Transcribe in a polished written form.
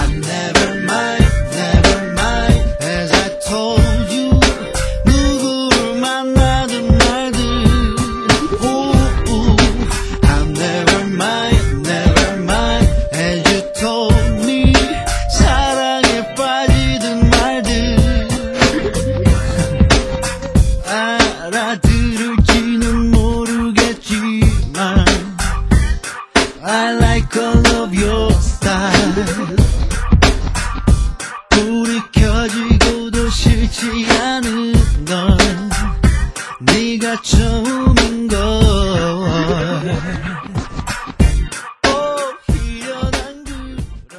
never mind, never mind. As I told you, 누구를 만나든 말든. I'm never mind, never mind. As you told me, 사랑에 빠지든 말든. 알아들을지는 모르겠지만 I like all of your style. 불이 켜지고도 싫지 않은 넌 네가 처음